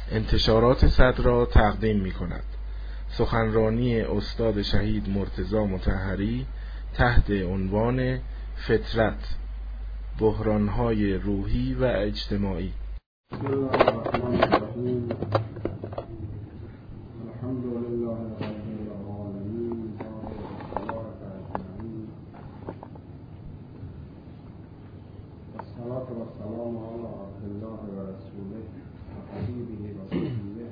انتشارات صدر را تقدیم می کند. سخنرانی استاد شهید مرتضی مطهری تحت عنوان فطرت، بحران‌های روحی و اجتماعی. بسم الله الرحمن الرحیم. الحمد لله رب العالمین والصلاة والسلام على عبد الله ورسوله وحبيبه وصفيه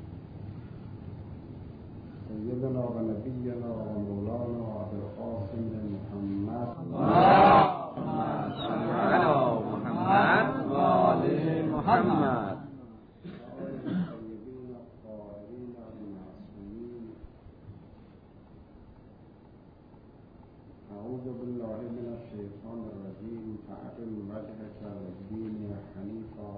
سيدنا ونبينا ومولانا أبي القاسم محمد اللهم صل على محمد وآل محمد. الطيبين الطاهرين المعصومين. أعوذ بالله من الشيطان الرجيم. فأقم وجهك للدين حنيفا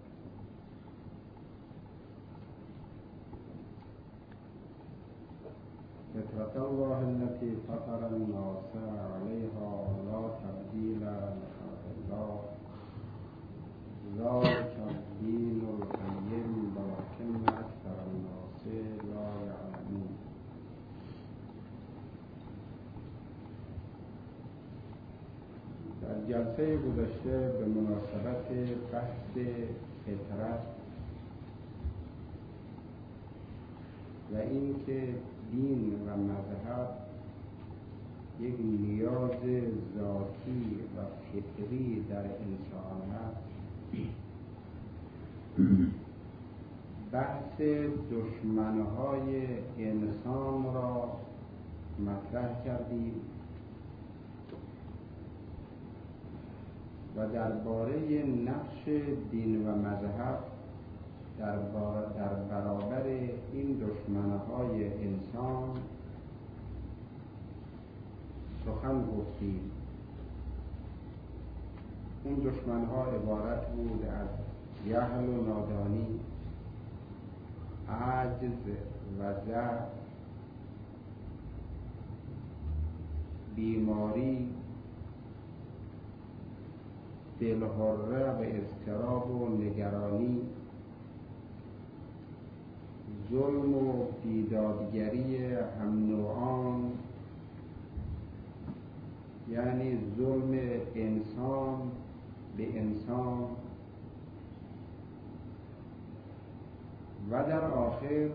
فطرة الله التي فطر الناس عليها لا تبديل لخلق الله ذلك الدين القيم ولكن أكثر الناس لا يعلمون. در جلسه گذشته به مناسبت بحث فطرت و اینکه دین و مذهب یک نیاز ذاتی و فطری در انسان هست، بحث دشمنهای انسان را مطرح کردیم و درباره نقش دین و مذهب در برابر این دشمنهای انسان سخن گفتیم. اون دشمنها عبارت بود از جهل و نادانی، عجز و ضعف، بیماری، دلهره و اضطراب و نگرانی، ظلم و بیدادگری هم نوعان، یعنی ظلم انسان به انسان، و در آخر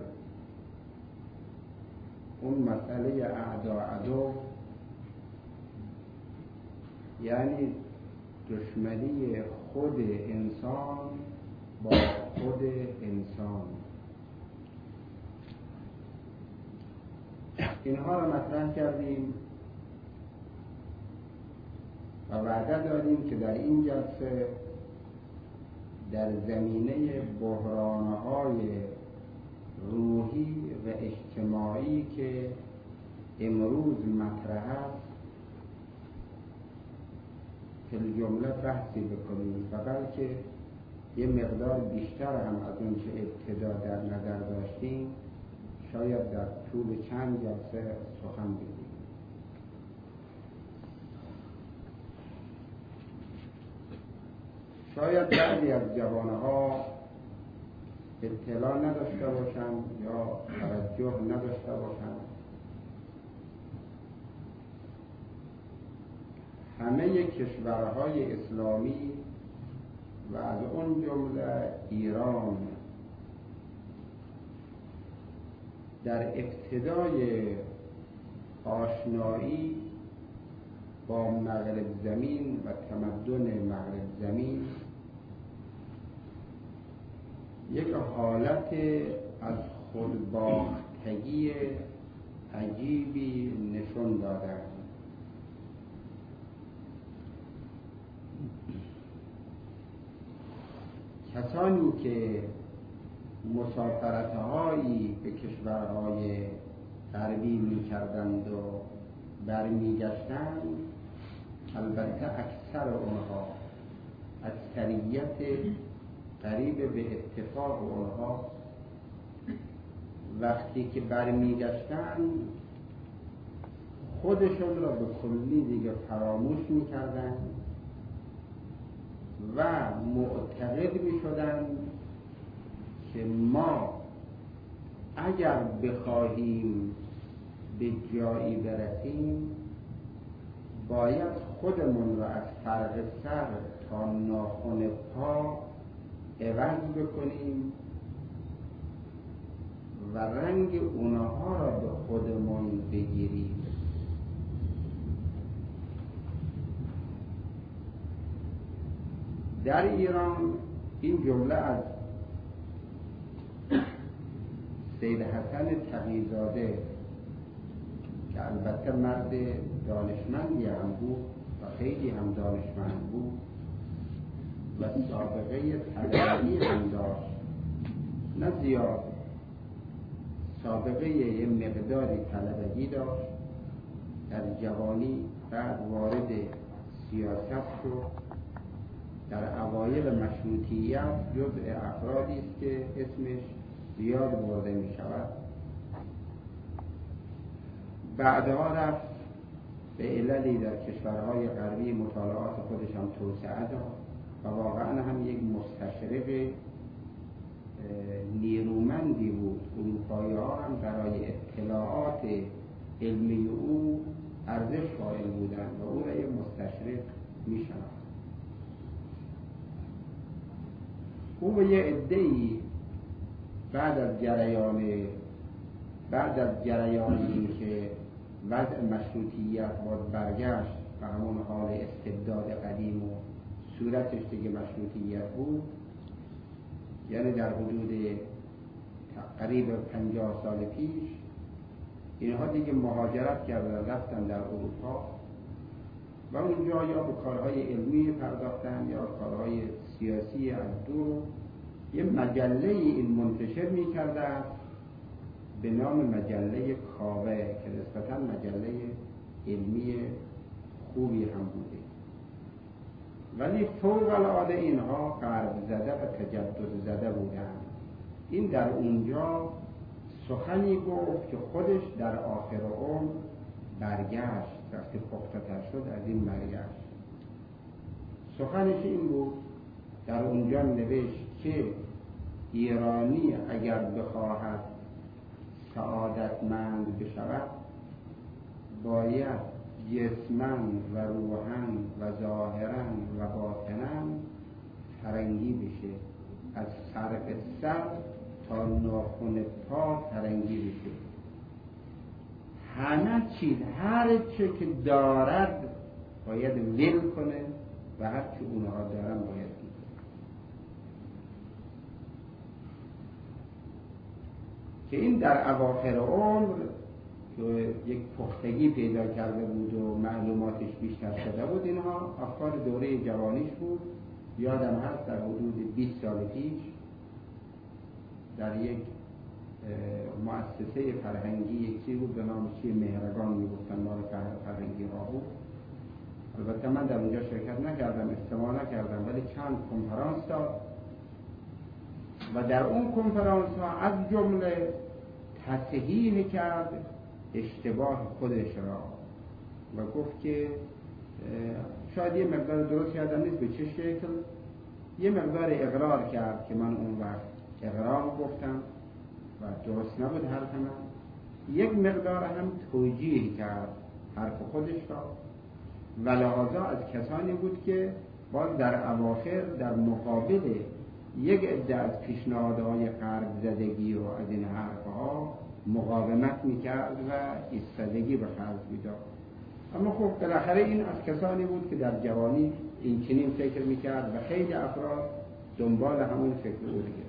اون مسئله اعداء، یعنی دشمنی خود انسان با خود انسان. اینها را مطرح کردیم و وعده دادیم که در این جلسه در زمینه بحران‌های روحی و اجتماعی که امروز مطرح است که جمله بحثی بکنیم و بلکه یه مقدار بیشتر هم از اون که ابتدا در نظر داشتیم شاید در طول چند جلسه سخن بگیم. شاید بعضی از جوانها اطلاع نداشته باشند یا توجه نداشته باشند. همه کشورهای اسلامی و از اون جمله ایران در ابتدای آشنایی با مغرب زمین و تمدن مغرب زمین یک حالت از خودباختگی عجیبی نشون دادند. کسانی که مسافرت‌هایی به کشورهای غربی می‌کردند و برمیگشتند، البته اکثر اونها، اکثریت قریب به اتفاق اونها، وقتی که برمیگشتند خودشون را به کلی دیگه فراموش می‌کردند و معتقد می‌شدند که ما اگر بخواهیم به جایی برسیم باید خودمون رو از فرق سر تا ناخن پا عوض بکنیم و رنگ اونها را به خودمون بگیریم. در ایران این جمله از سید حسن تقی‌زاده که البته مرد دانشمندی هم بود و خیلی هم دانشمند بود و سابقه طلبگی هم داشت، نه زیاد، سابقه یه مقداری طلبگی داشت، در جوانی بعد وارد سیاست شد. در اوایل مشروطیت جزء افرادی است که اسمش زیاد برده می شود. بعدها رفت به عللی در کشورهای غربی مطالعات خودش هم توسعه داد و واقعا هم یک مستشرق نیرومندی بود. اروپایی ها هم برای اطلاعات علمی او ارزش قائل بودند و او را یک مستشرق می شناخت. او به یه عده‌ای بعد از جریان این که وضع مشروطیت باز برگشت و همون حال استبداد قدیم و صورتش دیگه مشروطیت بود، یعنی در حدود قریب 50 سال پیش اینها دیگه مهاجرت کردن، رفتن در اروپا و اونجا یا به کارهای علمی پرداختن یا کارهای سیاسی از دور. یه مجله این منتشر می‌کردن به نام مجله کاوه که نسبتاً مجله علمی خوبی هم بوده، ولی فوق العاده اینها غرب زده و تجدد زده بودن. این در اونجا سخنی گفت که خودش در آخر عمر برگشت، وقتی پخته‌تر شد از این برگشت. سخنش این بود، در اونجا نوشت که ایرانی اگر بخواهد سعادتمند بشود باید جسماً و روحاً و ظاهراً و باطناً فرنگی بشه، از فرق سر تا ناخن پا فرنگی بشه. همه چیز، هر چه که دارد باید ول کنه و هر چه اونها دارن باید بید. که این در اواخر عمر که یک پختگی پیدا کرده بود و معلوماتش بیشتر شده بود، اینها افکار دوره جوانیش بود. یادم هست در حدود 20 سال پیش در یک مؤسسه فرهنگی یکی بود به نام چیه مهرگان میگفتن، مال فرهنگی ها بود. البته من در اونجا شرکت نکردم، استماع نکردم، ولی چند کنفرانس داد و در اون کنفرانس ها از جمله تصحیح کرد اشتباه خودش را و گفت که شاید یه مقدار درست کردم نیست، به چه شکل. یه مقدار اقرار کرد که من اون وقت اقرار گفتم و درست نبود حرف من. یک مقدار هم توجیه کرد حرف خودش را و لحاظا از کسانی بود که باز در اواخر در مقابل یک عده از پیشنهادهای غرب زدگی و از این حرفها مقاومت میکرد و ایستادگی به خرج میداد. اما خب بالاخره این از کسانی بود که در جوانی این چنین فکر میکرد و خیلی افراد دنبال همون فکر او دیگه.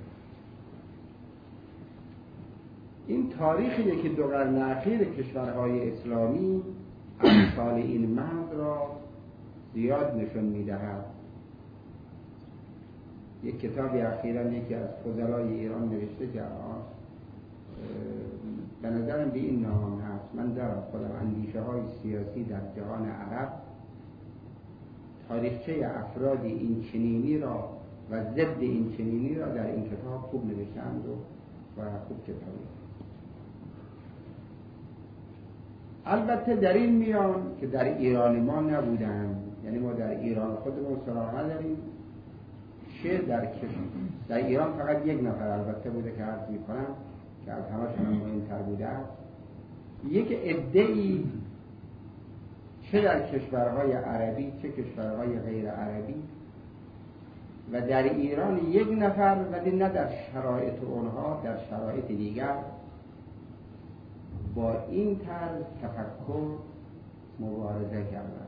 این تاریخ یکی دو قرن اخیر کشورهای اسلامی امثال این مرد را زیاد نشون میدهد. یک کتابی اخیراً یکی از فضلای ایران نوشته که به نظرم به این نام هست، من دارم خودم اندیشه های سیاسی در جهان عرب، تاریخچه افرادی این چنینی را و ضد این چنینی را در این کتاب خوب نوشتند و خوب کتابی. البته در این میان که در ایران ما نبودن، یعنی ما در ایران خودمون سراغ نداریم، چه در ایران فقط یک نفر البته بوده که عرض میکنم که از همشون هم مهمتر بوده است، یک عده‌ای چه در کشورهای عربی چه کشورهای غیر عربی و در ایران یک نفر، ولی نه در شرایط اونها، در شرایط دیگر با این طرز تفکر مبارزه کردند.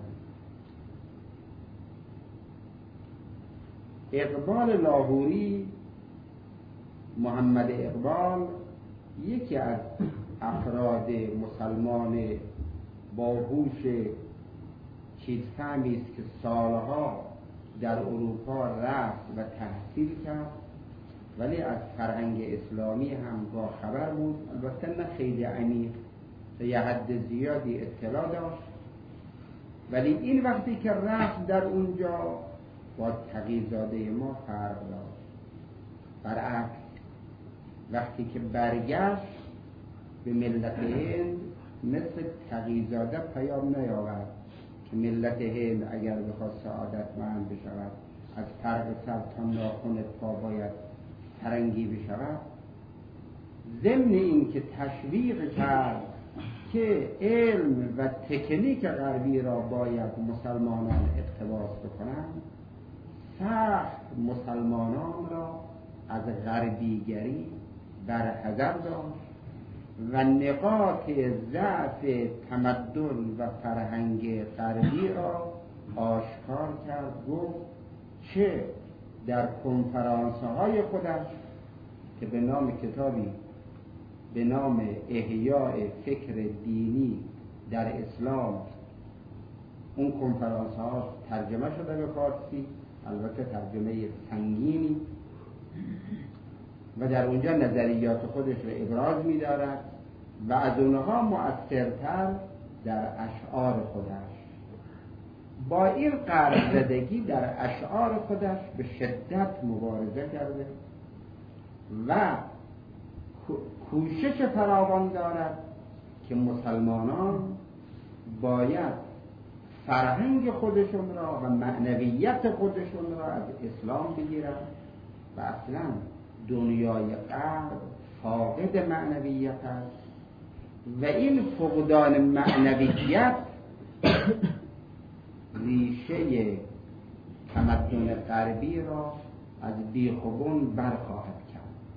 اقبال لاهوری، محمد اقبال، یکی از افراد مسلمان باهوش چیزفهمی است که سالها در اروپا رفت و تحصیل کرد، ولی از فرهنگ اسلامی هم با خبر بود، البته نه خیلی عمیق، تا یه حد زیادی اطلاع داشت، ولی این وقتی که رفت در اونجا با تقی‌زاده ما فرق داشت. برعکس وقتی که برگشت به ملت هند مثل تقی‌زاده پیام نیاورد که ملت هند اگر بخواد سعادتمند بشود از فرق سر تا ناخن پا باید فرنگی بشود. ضمن این که تشویق کرد که علم و تکنیک غربی را باید مسلمانان اقتباس بکنند، سخت مسلمانان را از غربیگری برحذر داشت و نقاط ضعف تمدن و فرهنگ غربی را آشکار کرد. گفت چه در کنفرانس‌های خودش که به نام کتابی به نام احیاء فکر دینی در اسلام، اون کنفرانس‌ها ترجمه شده به فارسی، البته ترجمه سنگینی، و در اونجا نظریات خودش رو ابراز می‌دارد و از اونها مؤثرتر در اشعار خودش با این غرب‌زدگی در اشعار خودش به شدت مبارزه کرده و کوشش فراوان دارد که مسلمانان باید فرهنگ خودشون را و معنویت خودشون را از اسلام بگیرند و اصلا دنیای غرب فاقد معنویت است و این فقدان معنویت ریشه تمدن غربی را از بیخ و بن برخواهد کرد.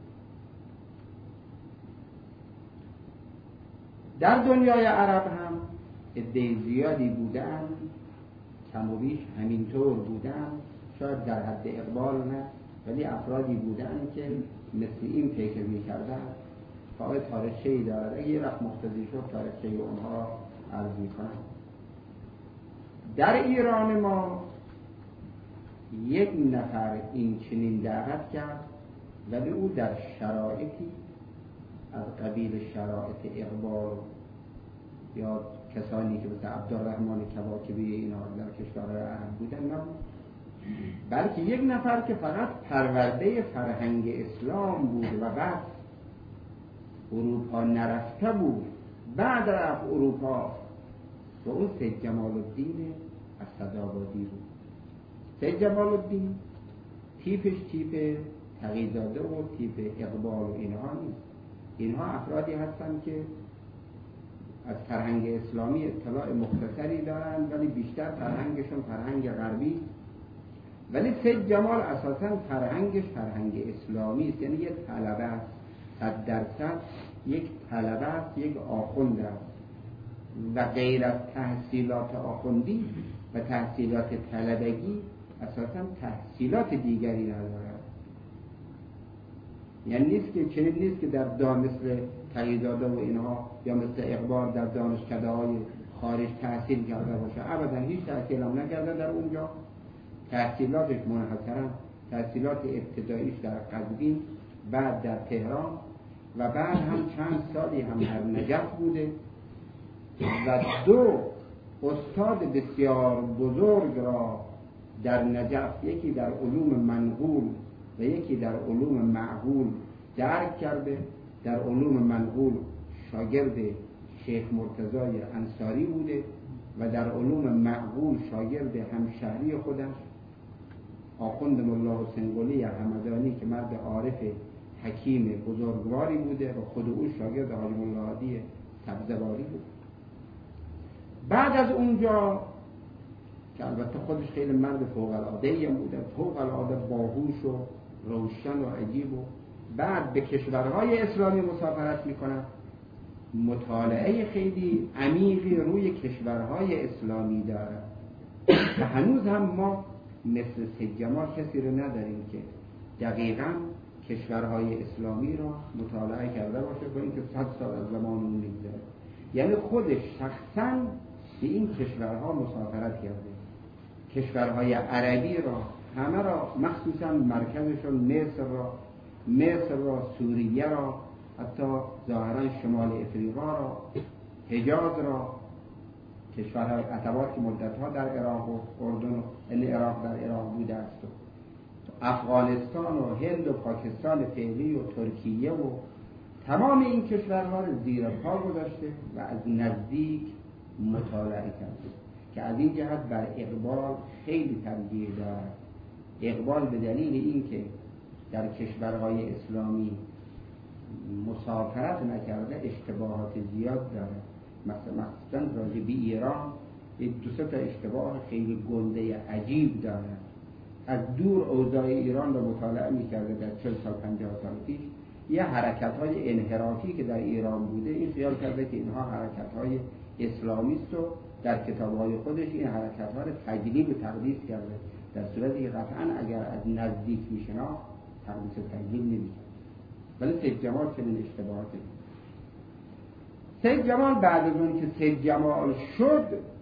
در دنیای عرب هم عده زیادی بودند، کم و بیش همینطور بودند، شاید در حد اقبال نه، ولی افرادی بودند که مثل این فکر می‌کردند. فقط تاریخچه‌ای دارد، اگه یه وقت مقتضی شد تاریخچه اونها عرض می‌کنم. در ایران ما یک نفر این چنین دعوت کرد، ولی او در شرایطی از قبیل شرایط اقبال یا کسانی که مثل عبدالرحمن کواکبی اینا در کشورهای عرب بودن نبود، بلکه یک نفر که فقط پرورده فرهنگ اسلام بود و بعد اروپا نرفته بود، بعد رفت اروپا، و اون سید جمال الدین اسدآبادی بود. سید جمال الدین تیپش تیپ تقی‌زاده و تیپ اقبال و اینها نیست. اینها افرادی هستند که از فرهنگ اسلامی اطلاع مختصری دارند، ولی بیشتر فرهنگشون فرهنگ غربی، ولی سید جمال اساساً فرهنگش فرهنگ اسلامی است، یعنی یک طلبه است، 100% یک طلبه است، یک آخوند است و غیر از تحصیلات آخوندی و تحصیلات طلبگی اساساً تحصیلات دیگری ندارد. یعنی نیست که چنین نیست که در مثل تقی‌زاده و اینها یا مثل اقبال در دانشکده‌های خارج تحصیل کرده باشه. ابدا هیچ تحصیل هم نکرده در اونجا. تحصیلاتش منحصراً تحصیلات ابتداییش در قزوین، بعد در تهران و بعد هم چند سالی هم در نجف بوده و 2 استاد بسیار بزرگ را در نجف، یکی در علوم منقول و یکی در علوم معقول درک کرده. در علوم منقول شاگرد شیخ مرتضی انصاری بوده و در علوم معقول شاگرد همشهری خودش آخوند ملا حسین قلی همدانی که مرد عارف حکیم بزرگواری بوده و خود او شاگرد حاج ملا هادی سبزواری بود. بعد از اونجا که البته خودش خیلی مرد فوق العاده بوده، فوق العاده باهوش و روشن و عجیب، و بعد به کشورهای اسلامی مسافرت میکنه، مطالعه خیلی عمیقی روی کشورهای اسلامی داره و هنوز هم ما مثل سید جمال کسی رو نداریم که دقیقاً کشورهای اسلامی را مطالعه کرده باشه با اینکه 100 سال از زمان اون میگذره. یعنی خودش شخصاً به این کشورها مسافرت کرده، کشورهای عربی را همه را، مخصوصاً مرکزشون مصر را، سوریه را، حتی ظاهراً شمال افریقا را، حجاز را، کشورهای عتبات که مدتها در عراق و اردن و عراق در عراق بوده است، و افغانستان و هند و پاکستان فعلی و ترکیه و تمام این کشورها رو زیر پا گذاشته و از نزدیک مطالعه کرده که از این جهت بر اقبال خیلی ترجیح دارد. اقبال به دلیل اینکه در کشورهای اسلامی مسافرت نکرده اشتباهات زیاد داره، مثلا راجع به ایران یک دو سه تا اشتباه خیلی گنده عجیب داره. از دور اوضاع ایران رو مطالعه می‌کرده در 40 سال 50 سال پیش، یه حرکت‌های انحرافی که در ایران بوده این خیال کرده که اینها حرکت‌های اسلامی است و در کتاب‌های خودش این حرکت‌ها رو تجلیل و تقدیس کرده، در صورتی که قطعاً اگر از نزدیک می‌شناخت تقدیس و تجلیل نمی‌کرد. ولی سید جمال چنین اشتباهاتی. سید جمال بعد از اون که سید جمال شد،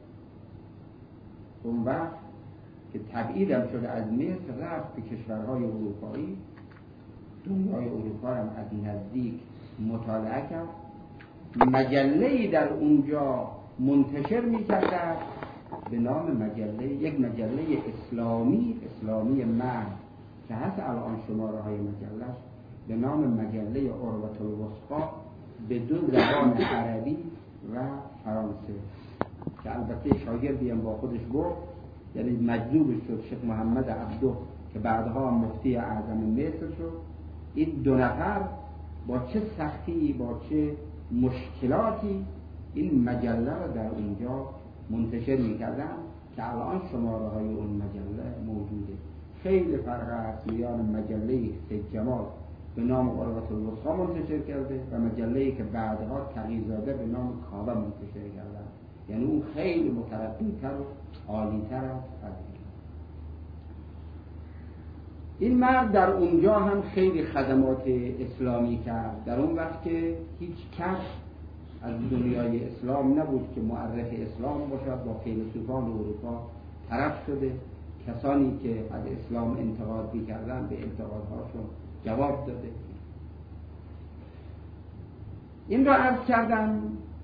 اون وقت که تبعیدم شده از مصر رفت به کشورهای اروپایی، دنیای اروپا هم از نزدیک مطالعه کرد. مجله‌ای در اونجا منتشر می‌کرد به نام یک مجله اسلامی محض که هست الان شماره‌های مجله‌اش به نام مجله عروة الوثقی به دو زبان عربی و فرانسه، که البته شاگردی هم با خودش برد، یعنی مجذوبش شد شیخ محمد عبدو که بعدها مفتی اعظم مصر شد. این دو نفر با چه سختی، با چه مشکلاتی این مجله را در اونجا منتشر می‌کردن که الان شماره های اون مجله موجوده. خیلی فرق است میان مجله سید جمال به نام عروة الوثقی منتشر کرده و مجله‌ای که بعدها تقی‌زاده به نام کاوه منتشر کردن، یعنی اون خیلی مترقی‌تر و عالی‌تر است از این مرد. در اونجا هم خیلی خدمات اسلامی کرد. در اون وقت که هیچ کس از دنیای اسلام نبود که معرف اسلام باشد، با فیلسوفان اروپا طرف شده، کسانی که از اسلام انتقاد می‌کردند به انتقادهاشون جواب داده. این را عرض کردم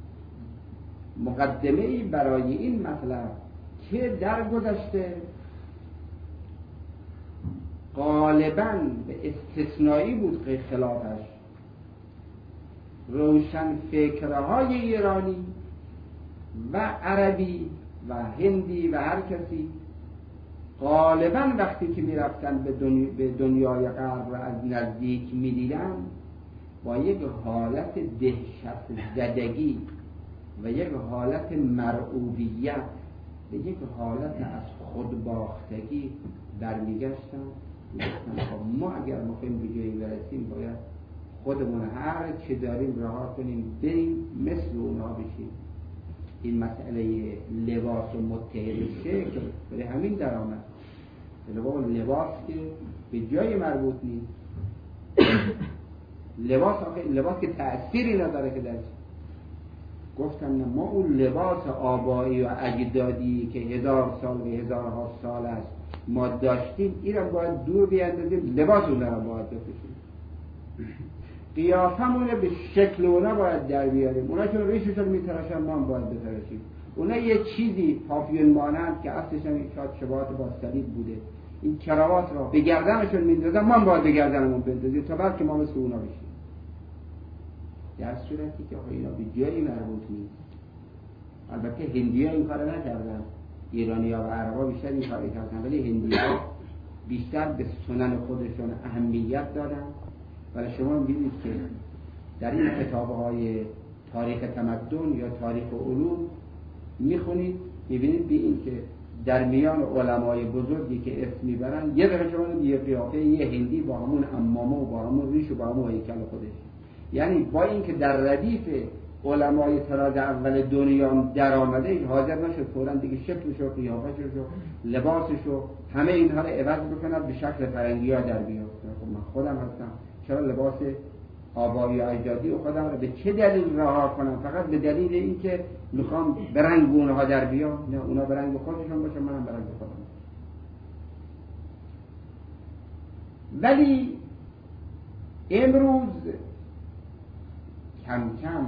مقدمه‌ای برای این مطلب که در گذشته غالباً به استثنایی بود که خلافش روشن فکرهای ایرانی و عربی و هندی و هر کسی غالباً وقتی که می‌رفتن به دنیای غرب و از نزدیک می‌دیدن با یک حالت دهشت زدگی و یک حالت مرعوبیت و یک حالت از خودباختگی برمیگشتن. ما اگر می‌خوایم به جایی برسیم باید خودمون هر چی داریم رها کنیم بریم مثل اونها بشیم. این مسئله لباس و متحد شکل برای همین در آمد. لباس که به جای مربوط نیست. لباس که تأثیری نداره که درش گفتم ما اون لباس آبایی و اجدادی که 1000 سال و هزارها سال است ما داشتیم این را باید دور بیاندازیم، لباس اون را باید بپوشیم، قیافمون به شکل اونا باید در بیاریم. اونا چون ریششون میتراشن ما هم باید بتراشیم. اونا یه چیزی پاپیون مانند که اصلش هم شاید شباهت با صلیب بوده، این کراوات را به گردنشون میندازن، ما هم باید به گردنمون بندازیم تا بعد که ما مثل اونا بشیم. در صورتی که اینا به جایی مربوط نیست. البته هندی‌ها این کارو نکردن، ایرانی‌ها و عرب‌ها بیشتر این کارو کردن، ولی هندی‌ها بیشتر به سنن خودشون اهمیت دادن. ولی شما می‌بینید که در این کتاب‌های تاریخ تمدن یا تاریخ علوم می‌خونید، می‌بینید به این که در میان علمای بزرگی که اسم میبرن یه دفعه شما یه قیافه یه هندی با همون عمامه و با همون ریش و با همون هیکل خودش، یعنی با اینکه در ردیف علمای طراز اول دنیا در آمده حاضر نشد فوراً دیگه شکلش و قیافه‌ش و لباسش و همه اینها رو عوض بکند به شکل فرنگی‌ها در بیاد. خب من خودم هستم، چرا لباس آبایی و اجدادی و خودم رو به چه دلیل رها کنم؟ فقط به دلیل اینکه میخوام به رنگ اونها در بیام؟ نه، اونا به رنگ خودشون باشه، منم به رنگ خودم. ولی امروز کم کم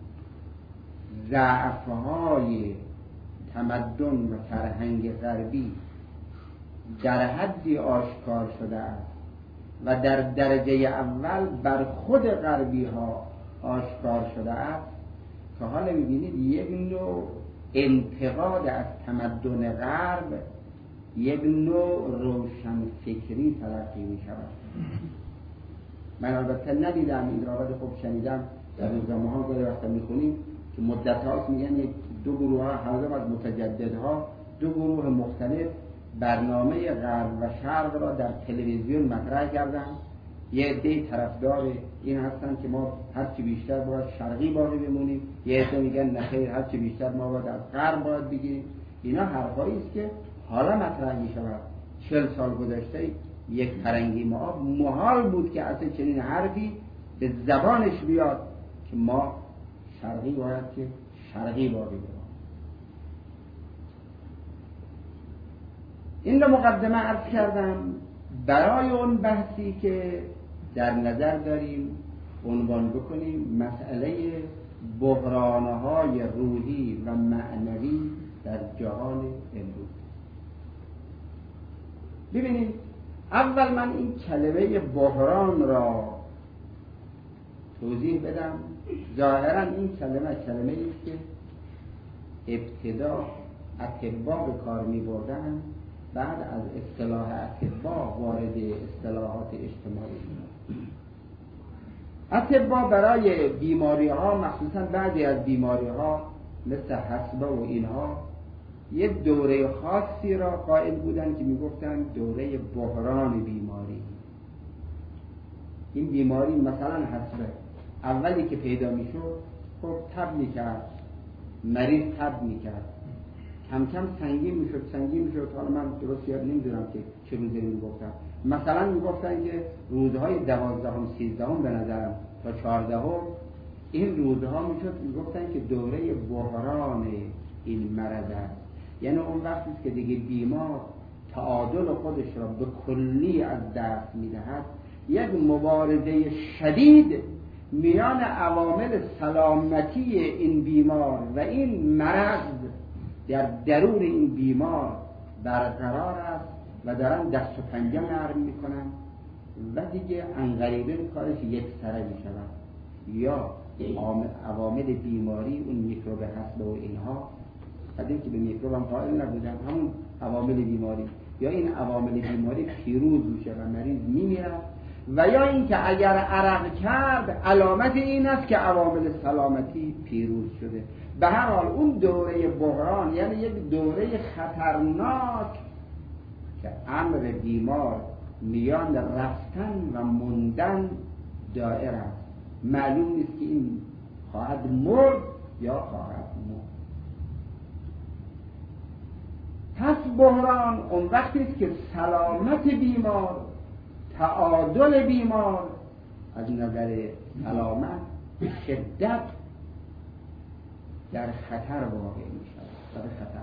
ضعف‌های تمدن و فرهنگ غربی در حدی آشکار شده است و در درجه اول بر خود غربی ها آشکار شده است که حالا می‌بینید یک نوع انتقاد از تمدن غرب، یک نوع روشن فکری تلقی می‌شود. من البته ندیدم این را، ولی خب شنیدم در روزنامه‌ها گاهی وقتا می‌خونیم که مدت‌هاست میگن دو گروه ها، هر از متجددها، دو گروه مختلف برنامه غرب و شرق را در تلویزیون مطرح کردن. یه عده طرفدار این هستن که ما هرچی بیشتر باید شرقی باقی بمونیم، یه عده میگن نخیر هرچی بیشتر ما باید از غرب باید بگیریم. اینا حرفایی است که حالا مطرح میشود. 40 سال گذشته یک فرنگی ما محال بود که اصلا چنین حرفی به زبانش بیاد که ما شرقی باید که شرقی باقی بمونیم. این رو مقدمه عرض کردم برای اون بحثی که در نظر داریم عنوان بکنیم، مسئله بحران‌های روحی و معنوی در جهان امروز. ببینید، اول من این کلمه بحران را توضیح بدم. ظاهرا این کلمه است که ابتدا اطباء به کار می بردن، بعد از اصطلاح اطباء وارد اصطلاحات اجتماعی شد. اطباء برای بیماری ها، مخصوصا بعضی از بیماری ها مثل حصبه و اینها، یه دوره خاصی را قائل بودن که میگفتن دوره بحران بیماری. این بیماری مثلا حصبه اولی که پیدا میشد خب تب میکرد، مریض تب میکرد، کم کم سنگین میشد. حالا من درست یاد نمیدونم که چه روزی میگفتن. مثلا میگفتن که روزهای 12ام 13ام به نظرم تا 14ام این روزها میگفتن که دوره بحران این مرض است. یعنی اون وقتی که دیگه بیمار تعادل خودش را به کلی از دست میدهد، یک مبارزه شدید میان عوامل سلامتی این بیمار و این مرض در درون این بیمار برقرار است و دارن دست و پنجه نرم میکنن و دیگه انقریبه کارش یک سره میشود. یا عوامل بیماری، اون میکروب حصبه و اینها، قدیم که به میکروب هم قائل نبودن، همون عوامل بیماری، یا این عوامل بیماری پیروز میشه و مریض میمیره، و یا اینکه اگر عرق کرد علامت این است که عوامل سلامتی پیروز شده. به هر حال اون دوره بحران یعنی یک دوره خطرناک که امر بیمار میان رفتن و موندن دائره است. معلوم نیست که این خواهد مرد یا خواهد مرد. پس بحران اون وقتی است که سلامت بیمار، تعادل بیمار از نظر سلامت به شدت در خطر واقع می شود. در خطر.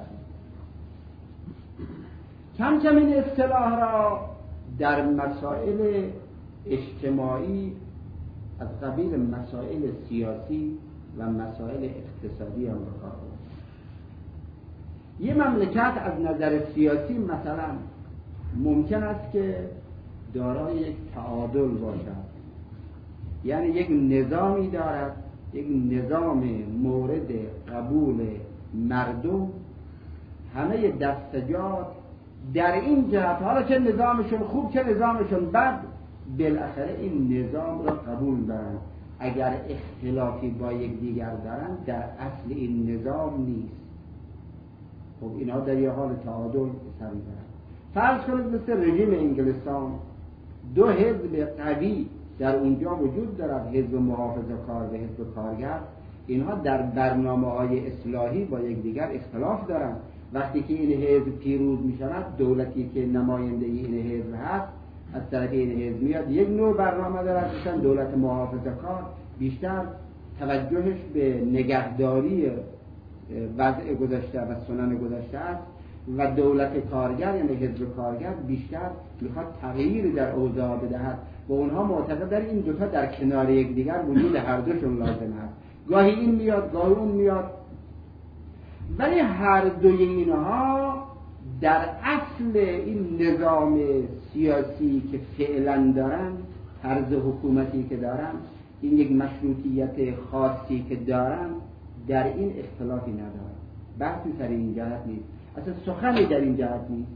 کم کم این اصطلاح را در مسائل اجتماعی از قبیل مسائل سیاسی و مسائل اقتصادی هم بکار بود. یه مملکت از نظر سیاسی مثلا ممکن است که دارای یک تعادل باشد، یعنی یک نظامی دارد، یک نظام مورد قبول مردم، همه دستجات در این جهت حالا چه نظامشون خوب چه نظامشون بد، بالاخره این نظام را قبول دارن. اگر اختلافی با یک دیگر دارن در اصل این نظام نیست. خب اینا در یه حال تعادل سر دارن. فرض کنید مثل رژیم انگلستان 2 حزب قوی در اونجا وجود دارد، حزب محافظه‌کار و حزب کارگر. اینها در برنامه‌های اصلاحی با یکدیگر اختلاف دارند. وقتی که این حزب پیروز می‌شود، دولتی که نماینده این حزب هست از طرف این حزب میاد یک نوع برنامه دارد، مثلا دولت محافظه‌کار بیشتر توجهش به نگهداری وضع گذشته و سنن گذشته است و دولت کارگر یعنی حزب کارگر بیشتر میخواد تغییر در اوضاع بدهد و اونها معتقد در این دوتا در کنار یکدیگر وجود هر دوشون لازم است. گاهی این میاد گاهی اون میاد، ولی هر دوی اینها در اصل این نظام سیاسی که فعلا دارن، طرز حکومتی که دارن، این یک مشروطیت خاصی که دارن، در این اختلافی ندارن. بحثی سر این جهت نیست، اصلا سخنی در این جهت نیست.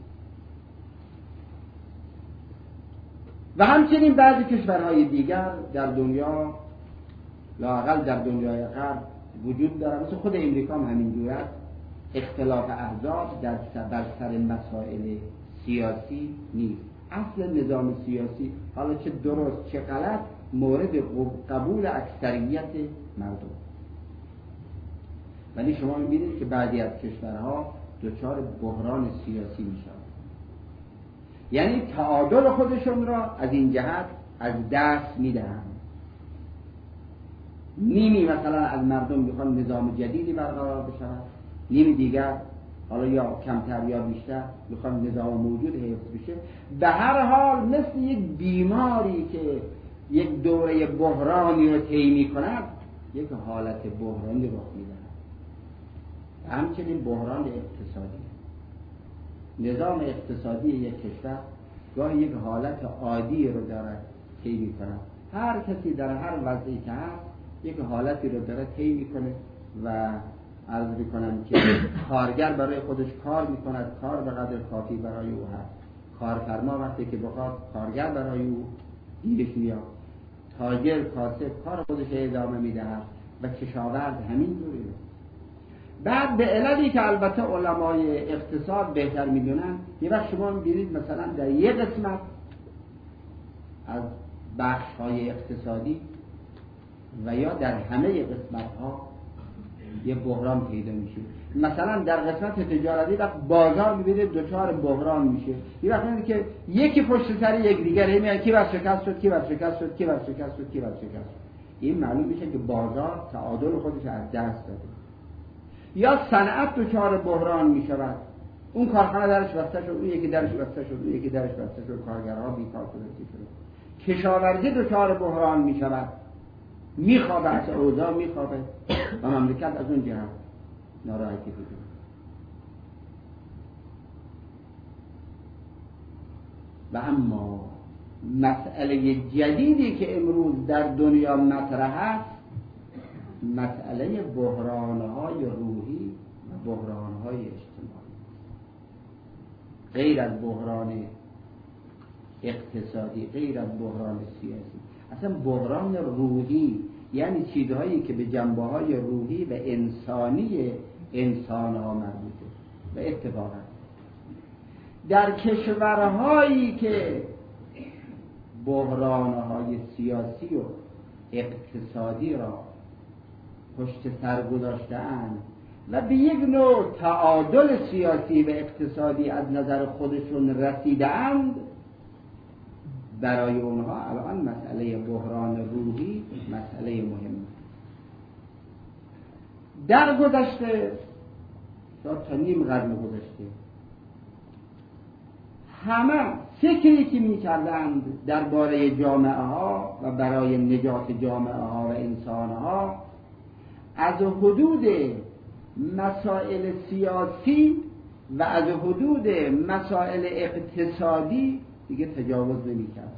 و همچنین بعضی کشورهای دیگر در دنیا، لااقل در دنیای غرب وجود دارد، مثل خود امریکا هم همینجور است. اختلاف احزاب در سر مسائل سیاسی نیست. اصل نظام سیاسی حالا چه درست چه غلط مورد قبول اکثریت مردم، ولی شما می‌بینید که بعضی از کشورها دچار بحران سیاسی میشن، یعنی تعادل خودشون را از این جهت از دست میدهند. نیمی مثلا از مردم میخوان نظام جدیدی برقرار بشود، نیمی دیگر حالا یا کمتر یا بیشتر میخوان نظام موجود حفظ بشه. به هر حال مثل یک بیماری که یک دوره بحرانی رو طی میکند، یک حالت بحرانی رخ میدهد. همچنین بحران اقتصادی، نظام اقتصادی یک کشور گاهی یک حالت عادی رو دارد طی میکند. هر کسی در هر وضعی که هست یک حالتی رو داره طی میکنه و عرض میکنم که کارگر برای خودش کار میکند، کار به قدر کافی برای او هست. کارفرما وقتی که بخواد کارگر برای او گیرش میاد، تاجر کاسب کار خودش ادامه میدهد و کشاورز همین جوری. بعد به علتی که البته علمای اقتصاد بهتر میدونن، یه وقت شما میبینید مثلا در یک قسمت از بخش‌های اقتصادی و یا در همه قسمت‌ها یه بحران پیدا میشه. مثلا در قسمت تجارتی وقت بازار میبینید دچار بحران میشه، یه وقت میبینید که یکی پشت سر یک دیگه میاد، کی ورشکست شد کی ورشکست شد کی ورشکست شد کی ورشکست شد. این معلوم میشه که بازار تعادل خودش از دست داده. یا صنعت دچار بحران میشود، اون کارخانه درش بسته شد، اون یکی درش بسته شد، اون یکی درش بسته شد، کارگرها بیکار شدن. کشاورزی دچار بحران میشود، میخوابه از اوضاع میخوابه و مملکت از اون جهت ناراحتی بود. و اما مسئله جدیدی که امروز در دنیا مطرح است، مسئله بحران‌های روحی و بحران‌های اجتماعی، غیر از بحران اقتصادی، غیر از بحران سیاسی. اصلا بحران روحی یعنی چیزهایی که به جنبه‌های روحی و انسانی انسان‌ها مربوطه. و اتفاقا در کشورهایی که بحران‌های سیاسی و اقتصادی را پشت سر گذاشته‌اند و به یک نوع تعادل سیاسی و اقتصادی از نظر خودشون رسیده‌اند، برای اونها الان مسئله بحران روحی مسئله مهمه. در گذشته تا نیم قرن گذشته همه فکری که می‌کردند درباره جامعه ها و برای نجات جامعه ها و انسان ها از حدود مسائل سیاسی و از حدود مسائل اقتصادی دیگه تجاوز نمی‌کرد.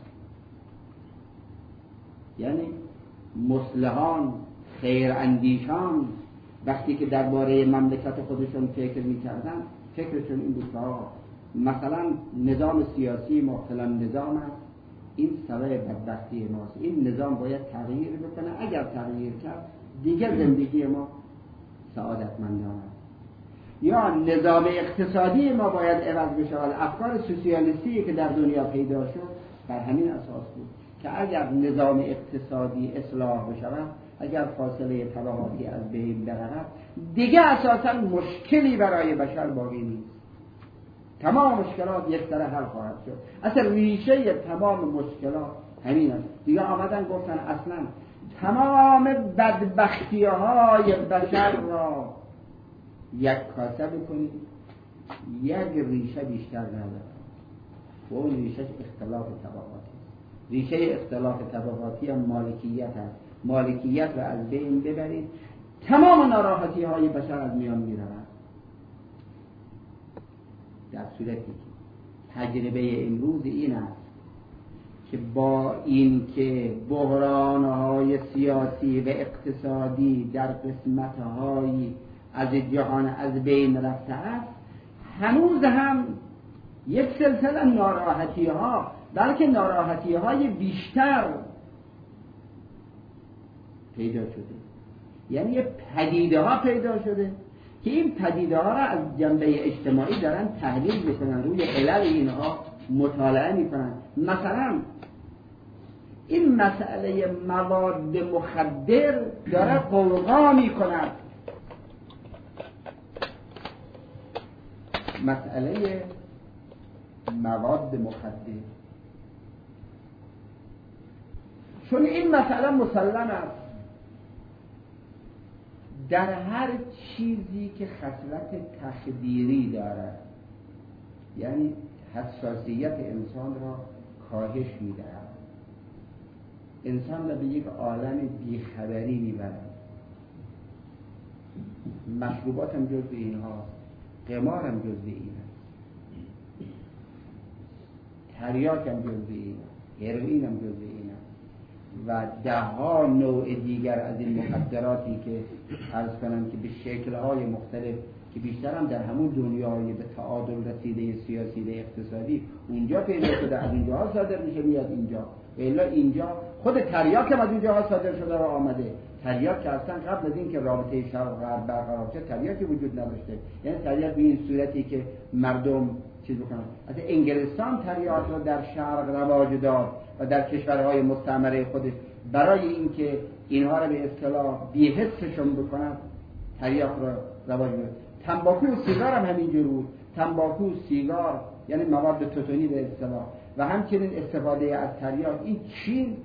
یعنی مصلحان، خیراندیشان وقتی که درباره مملکت خودشون فکر می‌کردن، فکرشون این بود که مثلا نظام سیاسی ما فلان نظام است، این سبب بدبختی ماست، این نظام باید تغییر بکنه، اگر تغییر کرد دیگه زندگی ما سعادتمندانه است. یا نظام اقتصادی ما باید عوض بشود. افکار سوسیالیستی که در دنیا پیدا شد بر همین اساس بود که اگر نظام اقتصادی اصلاح بشود، اگر فاصله طبقاتی از بین برود، دیگه اساساً مشکلی برای بشر باقی نیست، تمام مشکلات یک سره حل خواهد شد. اصلا ریشه تمام مشکلات همین است. دیگه آمدن گفتن اصلا تمام بدبختی های بشر را یک کاسه بکنید، یک ریشه بیشتر نداره و اون ریشه اختلاف طبقاتی. ریشه اختلاف طبقاتی هم مالکیت هست. مالکیت رو از بین ببرید، تمام ناراحتی های بشر از میان میرود. در صورتی که تجربه امروز این است که با این که بحران‌های سیاسی و اقتصادی در قسمت‌های از جهان از بین رفته است، هنوز هم یک سلسله ناراحتی‌ها، بلکه ناراحتی‌های بیشتر پیدا شده. یعنی یه پدیده‌ها پیدا شده که این پدیده‌ها را از جنبه اجتماعی دارن تحلیل میکنن، روی علل اینها مطالعه میکنن. مثلا این مسئله مواد مخدر داره غوغا میکند. مسئله مواد مخدر، چون این مسئله مسلم است در هر چیزی که خصلت تخدیری دارد، یعنی حساسیت انسان را کاهش می‌دهد، انسان را به یک عالم بیخبری می‌برد. مشروبات هم جزء اینها، قمار هم جزء اینها، تریاک هم جزء اینها، هروئین هم جزء اینها و ده ها نوع دیگر از این مخدراتی که عرض کنم که به شکل‌های مختلف که بیشتر هم در همون دنیای به تعادل رسیده سیاسی و اقتصادی اونجا پیدا شده، از اونجاها صادر میشه میاد اینجا. الا اینجا خود تریاک هم از اونجاها صادر شده و آمده. تریاک که اصلا قبل از این که رابطه شرق و غرب برقرار شد تریاکی وجود نداشته. یعنی تریاک به این صورتی که مردم چیز بکنن. از انگلستان تریاک رو در شرق رواج داد و در کشورهای مستعمره خودش برای اینکه اینها رو به اصطلاح بی‌حسشون بکنن تریاک رو رواج داد. تنباکو و سیگار هم همینجور بود. تنباکو، سیگار یعنی مواد توتونی به اصطلاح و همچنین استفاده از تریاک. این چین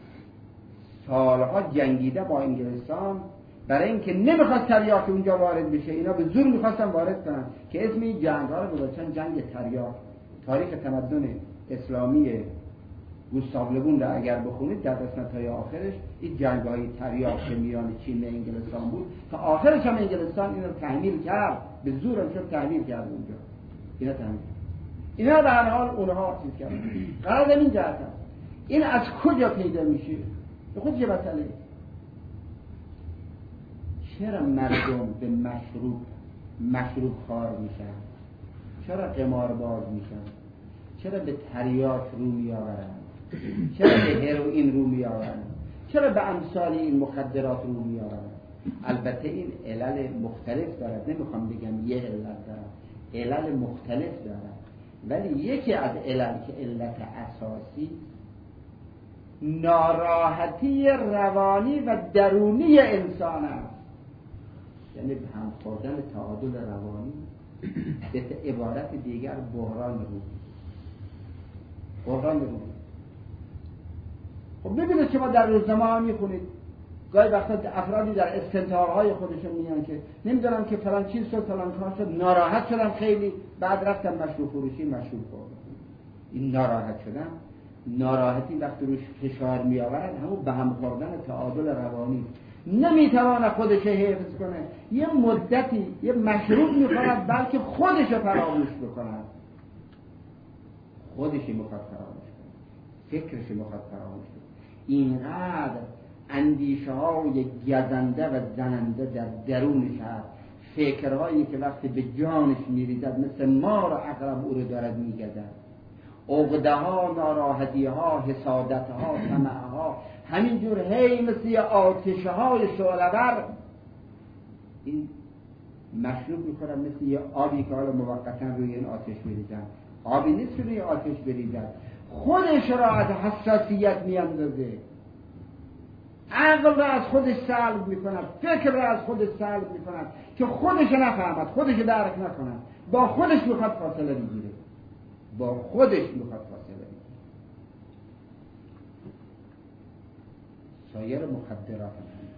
سالها جنگیده با انگلستان برای اینکه نمیخواست تریاک اونجا وارد بشه، اینا به زور میخواستن وارد کنن که اسم این جنگ‌ها رو گذاشتن جنگ تریاک. تاریخ تمدن اسلامی گوستاو لبون را اگر بخونید در قسمت‌های آخرش این جنگ‌های تریاک که میان چین و انگلستان بود تا آخرش هم انگلستان اینو تحمیل کرد، به زور هم شد تحمیل کرد اونجا. اینا تحمیل اینا در حال اونها چیز کردن. قرار این جهت هست. این از کجا پیدا میشه؟ به خود چه مسئله؟ چرا مردم به مشروب خوار میشن؟ چرا قمارباز میشن؟ چرا به تریاک رو میآورن؟ چرا به هروئین رو میآورن؟ چرا به امثال این مخدرات رو میآورن؟ البته این علل مختلف دارد، نمیخوام بگم یه علت دارد، علل مختلف دارد، ولی یکی از علل که علت اساسی ناراحتی روانی و درونی انسان است. یعنی به هم خوردن تعادل روانی، به عبارت دیگر بحران روحی. خب ببینید شما در روزنامه ها میخونید گاهی وقتا افرادی در استنتاقهای خودشون میان که نمیدونم که فلان چیز شد فلان کار شد، ناراحت شدم خیلی، بعد رفتم مشروب فروشی مشروب خوردم. این ناراحت شدن، ناراحتی وقتی روش فشار می آورد همون به هم خوردن تعادل روانی، نمیتوانه خودش حفظ کنه، یه مدتی یه مشروب میخورد بلکه خودش فراموش بکنه، خودش میخواد فراموش کنه، فکرش میخواد فراموش کنه. اینقدر اندیشه های گزنده و زننده در درونش هست، فکرهایی که وقتی به جانش میریزد مثل مار و عقرب او رو دارد میگزد، عقده ها، ناراحتی ها، حسادت ها، طمع ها، همینجور هی مثل آتش های شعله‌ور این مشروب میکنن، مثل یه آبی که حالا موقتا روی این آتش میریزن. آبی نیست که روی آتش بریزد، خودش را از حساسیت میاندازه، عقل را از خودش سلب میکند، فکر را از خودش سلب میکند که خودش نفهمد، خودش درک نکند، با خودش میخواد فاصله بگیره، با خودش میخواد فاصله بگیره. سایر مخدرات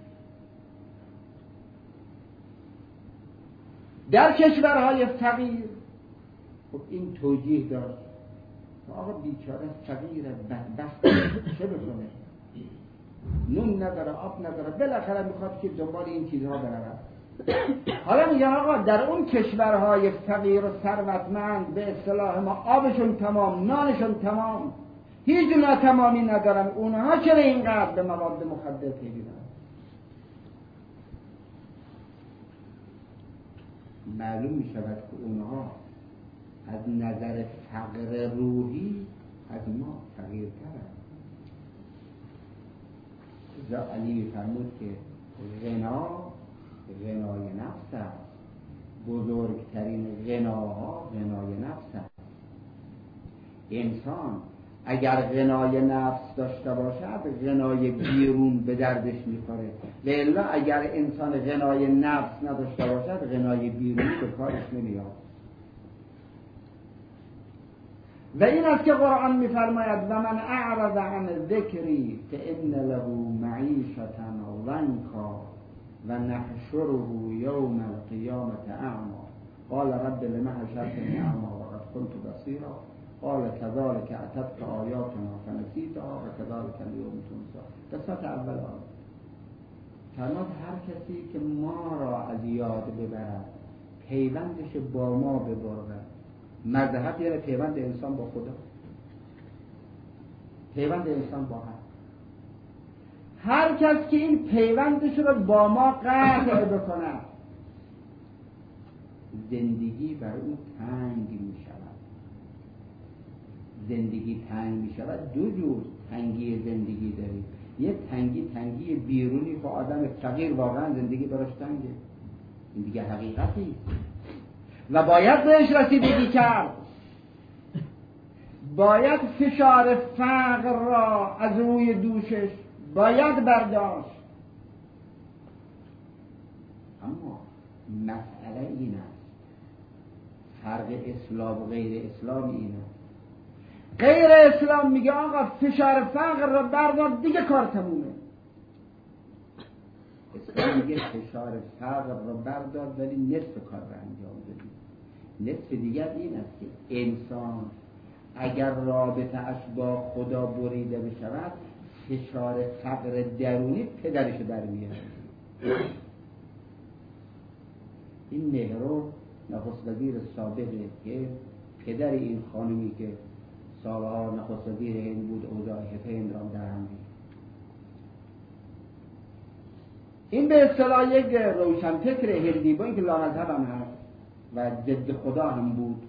در کشورهای فقیر خب این توجیه داشت آقا بیچاره فقیره، بدبخت، چه بکنه؟ نون نداره، آب نداره، بالاخره میخواد که دنبال این چیزها برود. حالا میگن آقا در اون کشورهای فقیر و ثروتمند به اصطلاح ما آبشون تمام، نانشون تمام، هیچ ناتمامی ندارن، اونها چرا اینقدر به مواد مخدر پی میبرن؟ معلوم میشود که اونها از نظر فقر روحی از ما فقیرترند. جا علی میفرمود که غنای نفس است، بزرگترین غناها غنای نفس است. انسان اگر غنای نفس داشته باشد غنای بیرون به دردش میخوره، والا اگر انسان غنای نفس نداشته باشد غنای بیرونی به کارش نمیاد. و این است که قرآن میفرماید و من اعرض عن ذکری فان له معیشة ضنکا و نحشره یوم القیامة اعمی قال رب لم حشرتنی اعمی وقد كنت بصیرا قال كذلك اتتك آیاتنا فنسیتها و كذلك اليوم تنسی. قسمت اول آن فرمود هر کسی که ما را از یاد ببرد، پیوندش با ما ببرد. مذهب یعنی پیوند انسان با خدا، پیوند انسان با هر کس که این پیوندش رو با ما قطع بکنه، زندگی بر او تنگ می شود. زندگی تنگ می شود. دو جور تنگی زندگی داریم. یه تنگی بیرونی، با آدم فقیر واقعا زندگی براش تنگه، این دیگه حقیقتی و باید بهش رسیدگی کرد. باید فشار فقر را از روی دوشش باید برداشت. اما مسئله این است، فرق اسلام و غیر اسلام این است. غیر اسلام میگه آقا فشار فقر را بردار دیگه کار تمومه. اسلام میگه فشار فقر را بردار ولی نصف کار را انجام بدی. نصف دیگر این است که انسان اگر رابطه اش با خدا بریده بشود، فشار فقر درونی پدرش در میاره. این نهرو نخست وزیر سابقه که پدر این خانمی که سالها نخست وزیر هند بود، اوضاع هند را در هم ریخت. این به اصطلاح یک روشنفکر هندی با اینکه لامذهب هم هست و ضد خدا هم بود.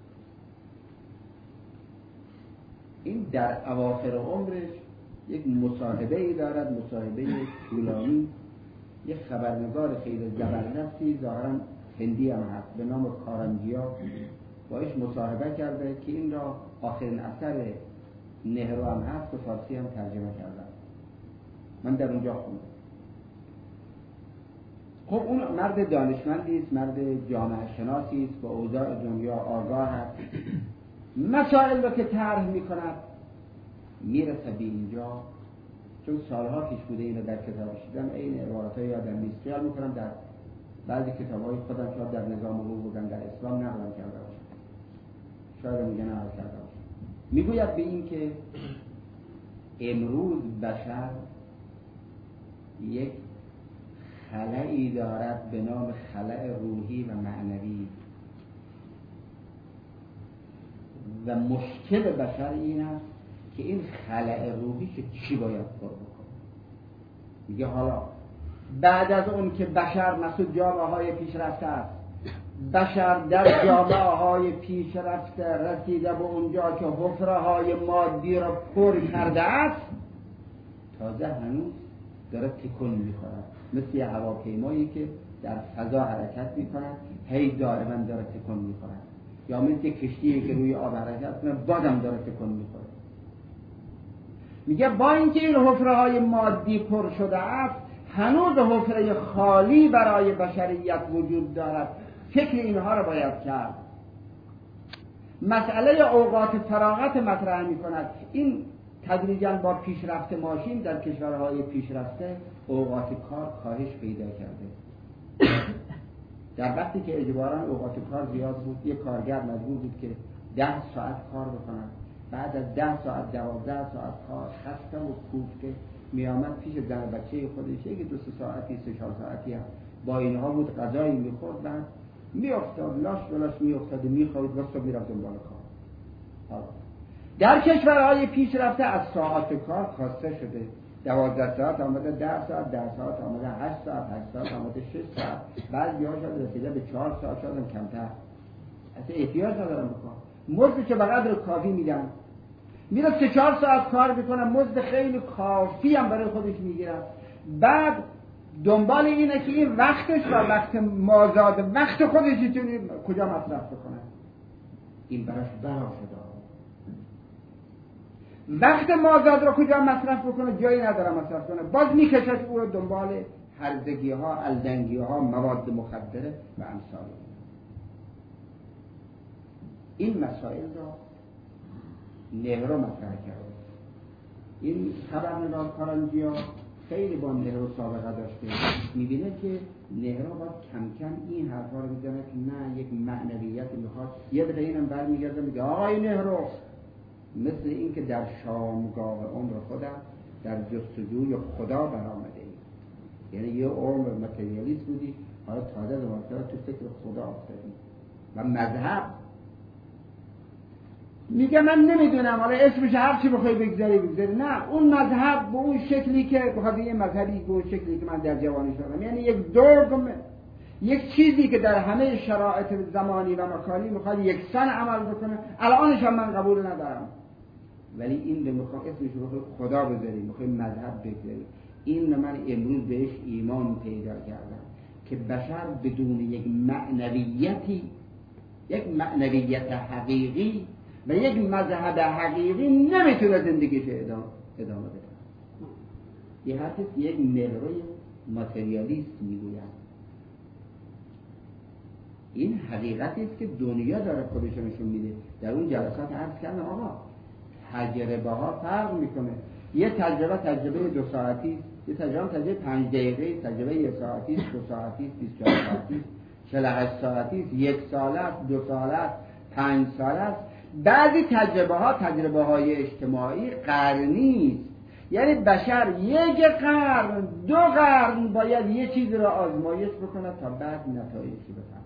این در اواخر عمرش یک مصاحبه ای دارد، مصاحبه طولانی. یک خبرنگار خیلی زبردستی ظاهرا هندی هم هست به نام کارنجیا باش مصاحبه کرده که این را آخرین اثر نهرو هم هست، به فارسی هم ترجمه کردم، من در اونجا خوندم. خب اون مرد دانشمندی است، مرد جامعه شناسی است، با اوضاع دنیا آگاه است. مسائل رو که طرح میکند میرسه به اینجا، چون سالها پیش بوده اینو در کتابش دیدم، این عبارت‌ها یادم نیست، خیال میکنم در بعضی کتاب‌های خودم شاید در نظام علوم بودن، در اسلام نقل کرده باشم، شاید میگن نقل کرده باشم. میگوید به این که امروز بشر یک خلایی دارد به نام خلأ روحی و معنوی و مشکل بشر این است که این خلأ روحی چی باید پر بکنه. میگه حالا بعد از اون که بشر مسعود جامعه های پیشرفته است، بشر در جامعه های پیشرفته رسیده به اونجا که حفره های مادی را پر کرده است، تازه هنوز داره تکون میخورد، مثل یه هواپیمایی که در فضا حرکت میکند هی دائما داره تکون میخورد، یا مثل کشتیی که روی آب حرکت کنه بازم داره تکون میخوره. میگه با اینکه این حفره های مادی پر شده است، هنوز حفره خالی برای بشریت وجود دارد. فکر اینها رو باید کرد. مسئله اوقات فراغت مطرح میکند. این تدریجاً با پیشرفت ماشین در کشورهای پیشرفته اوقات کار کاهش پیدا کرده. در وقتی که اجباراً اوقات کار زیاد بود، یک کارگر مجبور بود که 10 ساعت کار بکنه، بعد از 10 ساعت 12 ساعت کار خسته و کوفته میامد پیش زن بچه خودش یک 2 ساعتی 3 4 ساعتی هم با اینها بود غذایی میخورد، بعد میافتاد لاش بلاش میافتاد و میخوابید و صبح میرفت دنبال کار. در کشورهای پیشرفته از ساعت کار کاسته شده، 12 ساعت آمده 10 ساعت، 10 ساعت آمده 8 ساعت، 8 ساعت آمده 6 ساعت، بعد یا شاید رسیده به 4 ساعت، شاید هم کمتر. اصلا احتیاج ندارم بکن، مزد که به قدر کافی میدن، میره 3-4 ساعت کار میکنه، مزد خیلی کافی هم برای خودش میگیره، بعد دنبال اینه که این وقتش و وقت مازاد وقت خودش کجا مصرف بکنه. این براش بلا شده، وقت مازاد رو کجا مصرف بکنه، جایی نداره مصرف کنه، باز میکشش او رو دنبال هرزگی ها، الدنگی ها، مواد مخدره و امثال. این مسائل را نهرو مطرح کرده. این خبرنگار کارنجیا خیلی با نهرو سابقه داشته، میبینه که نهرو باید کم کم این حرفا رو میزنه که نه، یک معنویت میخواد. یه دفعه اینم برمیگرده میگه آقای نهرو، مثل این که در شامگاه عمر خودم در جستجوی خدا برآمده ای، یعنی یه عمر متریالیست بودی، حالا تازه به مرتبه تو فکر خدا افتادی. و مذهب میگه من نمیدونم، حالا اسمش هر چی بخوای بگذاری، نه، اون مذهب به اون شکلی که بخواد، یه مذهبی به اون شکلی که من در جوانی شدم، یعنی یک دوگم، یک چیزی که در همه شرایط زمانی و مکانی میخواد یکسان عمل بکنه، الانش هم من قبول ندارم، ولی این رو میخواد اسمش رو خدا بذاری، میخواد مذهب بگذاری. این من امروز بهش ایمان پیدا کردم که بشر بدون یک معنویتی، یک معنویت حقیقی و یک مذهب حقیقی نمیتونه زندگیش ادامه بده. یه حرفی یک نهروی ماتریالیست میگوید. این حقیقتی است که دنیا داره خودش نشون میده. در اون جلسات عرض کردم آقا تجربه ها فرق میکنه. یه تجربه 2 ساعتی، یه تجربه 5 دقیقه، تجربه 1 ساعتی، 2 ساعتی، 24 ساعتی، 48 ساعتی، 1 ساله است، 2 ساله است، 5 ساله است. بعضی تجربه های اجتماعی قرنی است، یعنی بشر 1 قرن 2 قرن باید یه چیز را آزمایش بکنه تا بعد نتایجی بفهمه.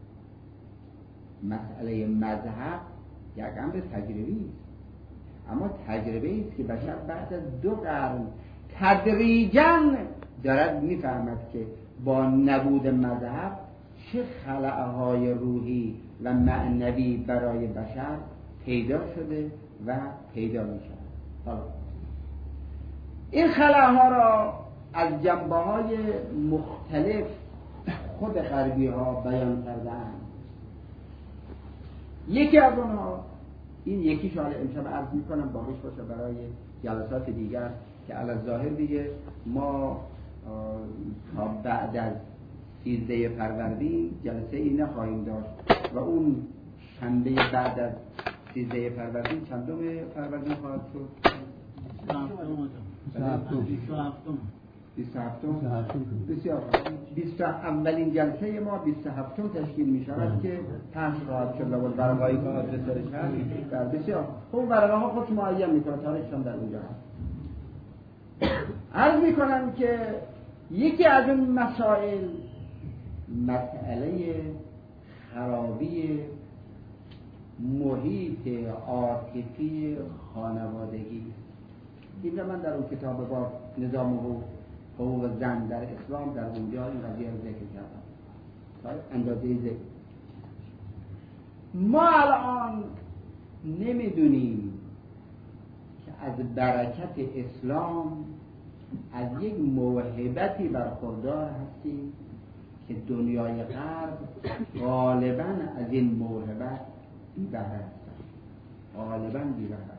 مسئله مذهب یک امر تجربی است، اما تجربه است که بشر بعد از 2 قرن تدریجاً دارد میفهمد که با نبود مذهب چه خلأهای روحی و معنوی برای بشر پیدا شده و پیدا می شود. حالا این خلأها را از جنبه‌های مختلف خود غربی ها بیان کردن. یکی از اونها، این یکیش حالا امشب عرض میکنم باقیش باشه برای جلسات دیگر که علی ظاهر دیگه ما تا بعد از 13 فروردین جلسه ای نخواهیم داشت و اون شنبه بعد از 13 فروردین چندم فروردین خواهد شد؟ 27 بسیار اولین جلسه ما 27 تشکیل می شود که پخش خواهد شد و ورقه‌ای که آدرس درش هست. بسیار خوب، ورقه ها خودش معین می کنه، تاریخشان در اونجا هست. عرض می کنم که یکی از این مسائل مسئله خرابی محیط عاطفی خانوادگی. این من در اون کتاب با نظام حقوق حقوق زن در اسلام در اونجا این قضیه رو ذکر کردن تا اندازه ذکر. ما الان نمیدونیم که از برکت اسلام از یک موهبتی برخوردار هستیم که دنیای غرب غالباً از این موهبت بی‌بهره هستند، غالباً بی‌بهره هستند.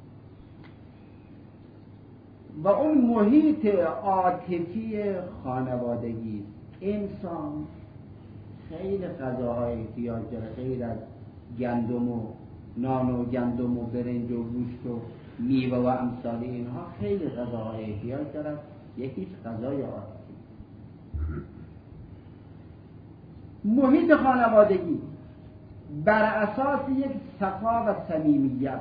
و اون محیط عاطفی خانوادگی، انسان خیلی غذاهای احتیاج داره، غیر از گندم و نان و گندم و برنج و گوشت و میوه و امثال اینها خیلی غذاهای احتیاج داره. یکیش غذای عاطفی. محیط خانوادگی بر اساس یک صفا و صمیمیت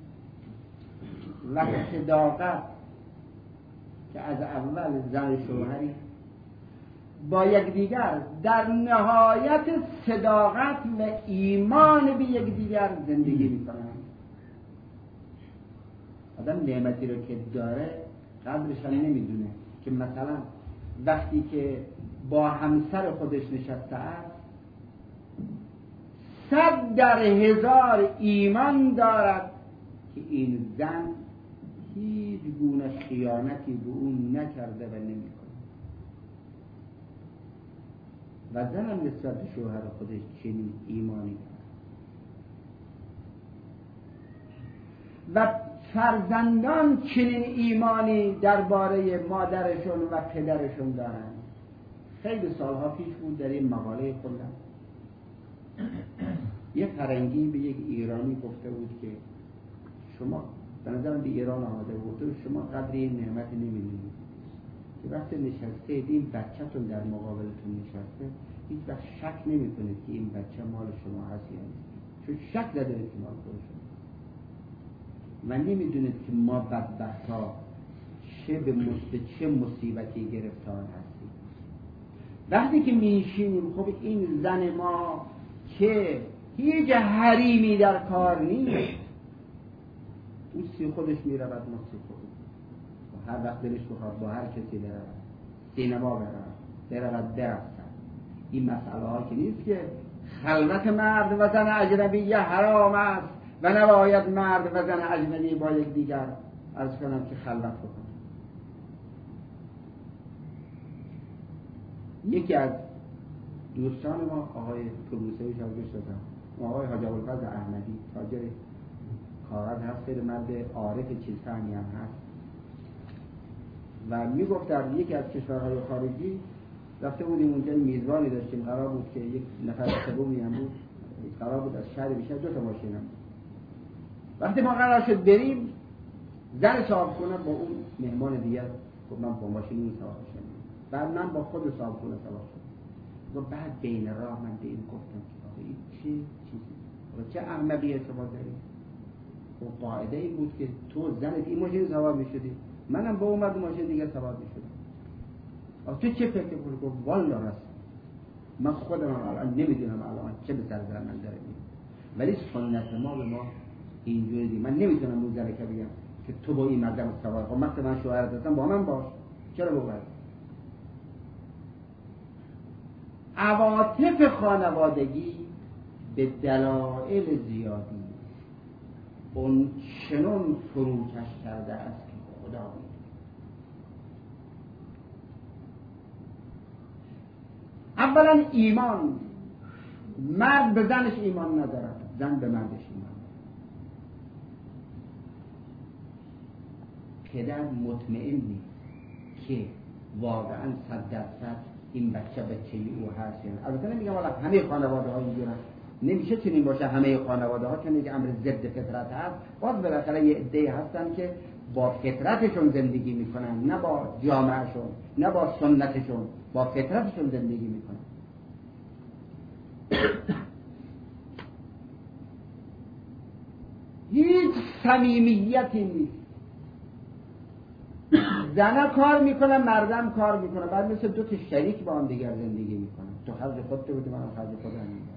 و صداقت که از اول زن شوهری با یکدیگر در نهایت صداقت و ایمان به یکدیگر زندگی میکنن. آدم نعمتی رو که داره قدرش هم نمیدونه که مثلا وقتی که با همسر خودش نشسته است 100,000 ایمان دارد که این زن هیچ گونه خیانتی به اون نکرده و نمیکنه و زن هم نسبت به شوهر خودش چنین ایمانی دارد و فرزندان چنین ایمانی درباره مادرشون و پدرشون دارن. خیلی سالها پیش بود در این مقاله خوندم یه فرنگی به یک ایرانی گفته بود که شما به نظرم به ایران آمده بود و شما قدر این نعمت نمی‌دونید که وقتی نشسته این بچه‌تون در مقابلتون نشسته هیچ وقت شک نمی‌کنید که این بچه مال شما هست یا نیست، چون شک ندارید که مال خودتون و نمی‌دونید که ما بدبخت‌ها چه مصیبتی گرفتار هستیم. وقتی که میشینیم خب این زن ما که هیچ حریمی در کار نیست، اون سی خودش میرود مصیب خودش و هر وقت دلش بخواد با هر کسی برود، سینما برود. این مسئله ها که نیست که خلوت مرد و زن اجنبی حرام است و نباید مرد و زن اجنبی با یک دیگر عرض کنم که خلوت بکنن. یکی از دوستان ما آقای پروسوی شاگرد شدن، آقای حاج ابوالفضل احمدی تاجر کاغذ هست، خیلی مرد عارف چیزفهمی هم هست و میگفت در یکی از کشورهای خارجی رفته بودیم اونجا میزبانی داشتیم، قرار بود که یک نفر سومی هم بود، قرار بود از شهر بیشتر 2 تا ماشین هم بود. وقتی ما قرار شد بریم زن صاحبخونه با اون مهمان دیگر گفت من با ماشین اون سوار شدم، بعد من با خود صاحبخونه سوار شدم و بعد بین راه من به این گفتم که این چیزی و چه احمقیه شما دارید. و قاعده این بود که تو زنت این ماشین سوار میشدی، منم با اون مرد ماشین دیگه سوار میشدم. تو چه فکر کنی؟ گفت والا راست من خودم الان نمیدونم الان چه به سر من داره میاد، ولی سنت ما به ما اینجوری دی. من نمیتونم رو زنه که بگم که تو با این مردم سوار کن، وقتی من شوهرت هستم با من باش، چرا بگم؟ عواطف خانوادگی به دلایل زیادی اون چنون فروکش کرده است که خدا می‌دونه. اولا ایمان، مرد به زنش ایمان ندارد، زن به مردش ایمان ندارد. پدر مطمئن نیست که واقعا 100% این بچه او هست. البته نمیگم والا همه خانواده ها اینجورن، نمیشه چنین باشه همه خانواده ها، چون یک امر ضد فطرت هست. باز بالاخره یه عده‌ای هستن که با فطرتشون زندگی میکنن، نه با جامعهشون، نه با سنتشون، با فطرتشون زندگی میکنن. هیچ صمیمیتی نیست. زنها کار میکنن، مردم کار میکنن، بعد مثل 2 تا شریک با هم دیگر زندگی میکنن. تو خرج خودت بودی، منم خرج خودم میدم.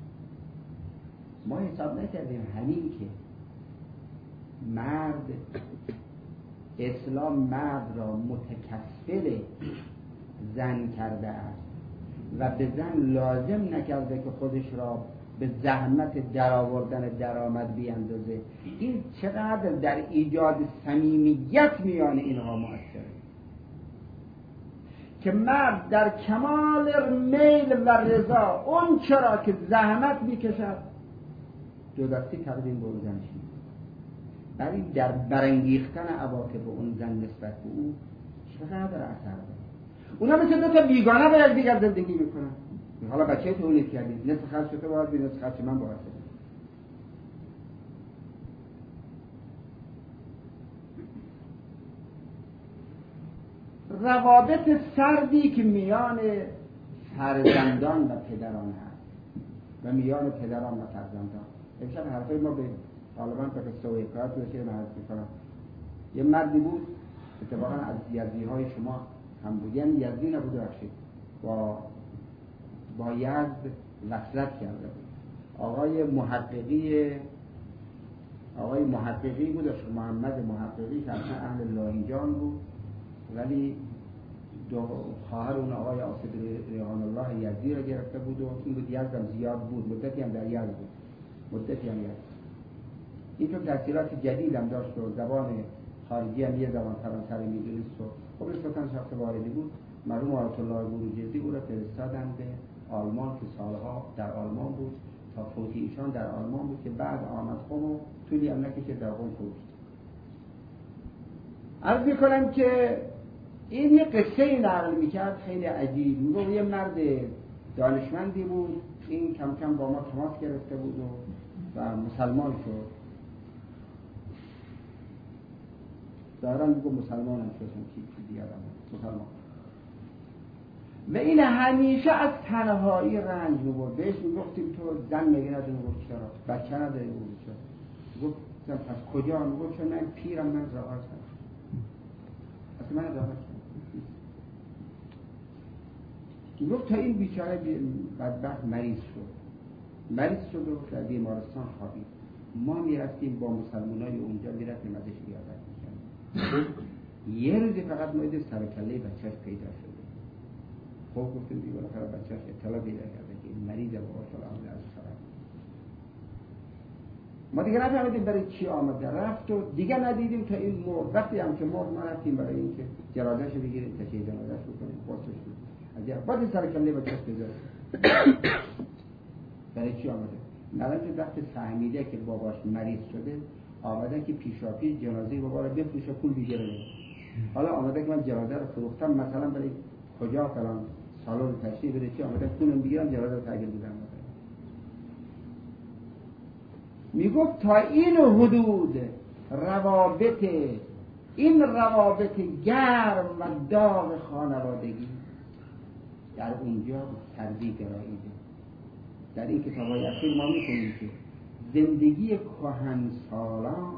ما حساب نکردیم همین که مرد اسلام مرد را متکفل زن کرده است و به زن لازم نکرده که خودش را به زحمت درآوردن درآمد بیاندازه. این چقدر در ایجاد صمیمیت میان اینها مؤثره که مرد در کمال میل و رضا اون چرا که زحمت میکشد دو دستی تقدیم به اون زن شد، برای در برانگیختن عواطف اون زن نسبت به او چقدر اثر داره. اونا مثل دو تا بیگانه باید دیگر زندگی میکنن. حالا بچه تولید کردیم، نصف خرج تو باید بی نصف خرج من باید. روابط سردی که میان فرزندان و پدران هست و میان پدران و فرزندان. امشب حرفای ما به غالبا به قصه و حکایت بشه مرز میکنم. یه مردی بود اتفاقا از یزدیهای شما هم بود، یعنی یزدی نبود بخشید، با یزد وصلت کرده بود. آقای محققی بود، محمد محققی که اصلا اهل لاهیجان بود، ولی خواهر اون آقای آصف ریحان الله یزدی را گرفته بود و این بود یزد هم زیاد بود، مدتی هم در یزد بود، این تو تحصیلات جدید هم داشت و زبان خارجی هم یه زبان فرانسوی می‌دونست و خب نسبتاً شخص واردی بود. مرحوم آیت الله بروجردی او را فرستادن به آلمان که سالها در آلمان بود تا فوتی ایشان در آلمان بود که بعد آمد قم و طولی هم نکشید در قم فوت. عرض می‌کنم که این یه قصه نقل می‌کرد خیلی عجیب. میگه یه مرد دانشمندی بود، این کم کم با ما تماس گرفته بود و مسلمان شد. دارن میگه مسلمان هم شدن چی دیگر هم مسلمان. و این همیشه از تنهایی رنج می‌برد. بهش میگفتیم تو زن میگی نداری؟ میگفت چرا؟ بچه نداری؟ میگفت چرا؟ میگفت پس کجا؟ میگفت چون من پیرم، من راحت هستم. اصلا من راحت هستم. میگفت تا این بیچاره بدبخت مریض شد و در بیمارستان خوابید. ما میرفتیم با مسلمانای اونجا میرفتیم ازش عیادت می‌کردیم. یه روزی فقط ما دید سر کله بچه‌اش پیدا شده. خب گفتیم دیگه بالاخره بچه‌اش اطلاع پیدا کرده که این مریضه و اصلا از خراب. ما دیگه نفهمیدیم برای چی آمده، رفت و دیگه ندیدیم تا این مرد. وقتی هم که مرد ما رفتیم برای اینکه جنازه‌اش رو بگیریم، تشییع جنازه‌اش بکنیم، پاسش بدیم. بعد سر کله بچه‌اش پیدا شد. برای چی آمده؟ الان که وقتی فهمیده که باباش مریض شده، آمده که پیشاپیش جنازه بابا رو بفروشه پول بگیره. حالا آمده که من جنازه رو فروختم مثلا برای کجا فلان سالن تشریح بده چی، آمده پولم بگیرم جنازه رو تغییر بدم. میگفت تا این حدود روابط گرم و داغ خانوادگی در اونجا سردی گراییده. در این کتاب‌های اخیر ما می‌خونیم که زندگی کهنسالان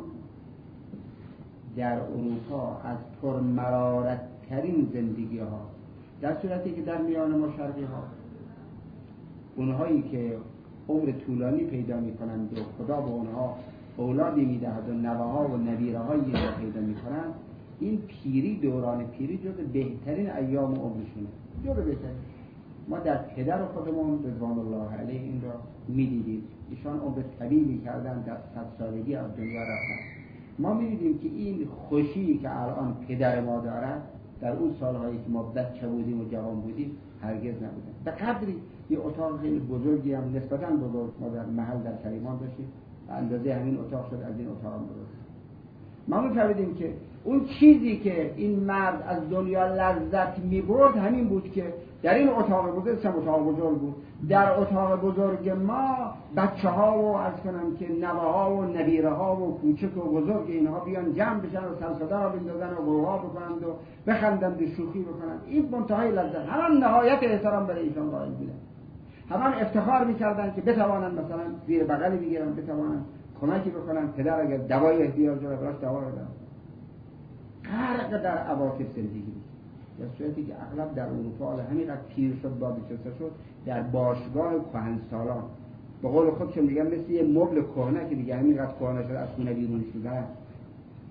در اروپا از پرمرارت‌ترین زندگی‌ها، در صورتی که در میان ما شرقی‌ها اونهایی که عمر طولانی پیدا می‌کنند و خدا به اونها اولادی می‌دهد و نوه‌ها و نویره‌هایی پیدا می‌کنند، این پیری، دوران پیری جز بهترین ایام عمرشونه، جز بهترین. ما در پدر خودمون رضوان الله علیه این را می‌دیدیم. ایشان عمر طویلی کردن، در 100 سالگی از دنیا رفتن. ما می‌دیدیم که این خوشی که الان پدر ما دارد در اون سال‌هایی که ما بچه بودیم و جوان بودیم هرگز نبوده. به قدری یه اتاق خیلی بزرگی هم نسبتاً بزرگ ما در محل در کریمان داشتیم، اندازه همین اتاق شد، از این اتاق هم بزرگ. ما می‌فهمیدیم که اون چیزی که این مرد از دنیا لذت می‌برد همین بود که در این اتاق بزرگ، اتاق بزرگ بود، در اتاق بزرگ ما بچه‌ها و عرض کنم که نوه‌ها و نویره‌ها و کوچک و بزرگ اینها بیان جمع بشن و سر صدا را بندازن و غوغا بکنند و بخندند و شوخی بکنند. این منتهای لذت، همان نهایت احترام برای ایشان قائل بودن. همان افتخار می‌کردند که بتوانند مثلا زیر بغلی بگیرن، بتوانند کمکی بکنن پدر اگر دوای احتیاج داره براش دوا بدن. غرق در عواطف زندگی در صورتی که اغلب در اروپا همینقدر پیر شد با بچسته شد در باشگاه کهنسالان، به قول خودشون میگن مثل یه مبل کهنه که دیگه همینقدر کهنه شده از خونه بیرون شده.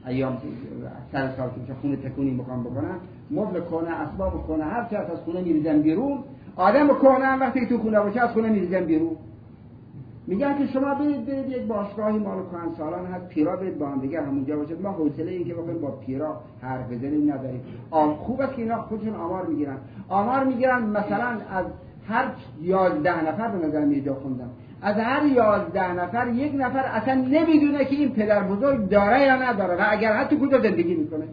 ایام سر سال که خونه تکونی میخوام بکنن، مبل کنه، اسباب کنه، هر چی از خونه میریزن بیرون. آدم کنه وقتی تو خونه باشه از خونه میریزن بیرون. میگن که شما برید یک باشگاهی مال کهنسالان هست، پیرا برید با هم دیگه همونجا باشید. ما حوصله این که بخوایم با پیرا حرف بزنیم نداریم. خوب است که اینا خودشون آمار میگیرن مثلا از هر 11 نفر به نظر میاد خوندم، از هر 11 نفر یک نفر اصلا نمیدونه که این پدر بزرگ داره یا نداره و اگر حتی کجا زندگی میکنه.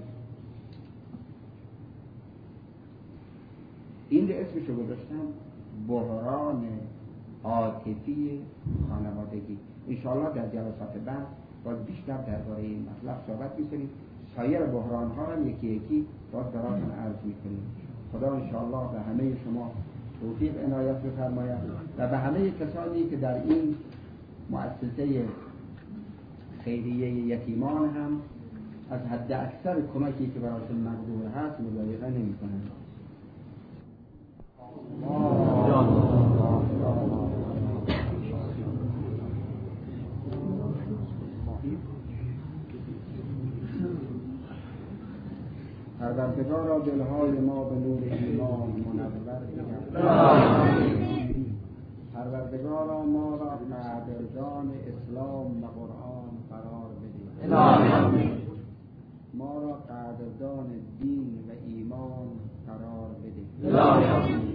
این اسمشو گذاشتم بحران عاطفی خانوادگی. انشاءالله در جلسات بعد باز بیشتر درباره این مطلب صحبت می‌کنیم. سایر بحران ها رو یکی یکی باز براتون عرض می‌کنیم. خدا انشاءالله به همه شما توفیق عنایت بفرماید و به همه کسانی که در این مؤسسه خیریه یتیمان هم از حد اکثر کمکی که براشون مقدور هست مضایقه نمی‌کنند. پروردگارا دلهای ما به نور ایمان منور بگرد. پروردگارا ما را قدردان اسلام و قرآن قرار بده. ما را قدردان دین و ایمان قرار بده.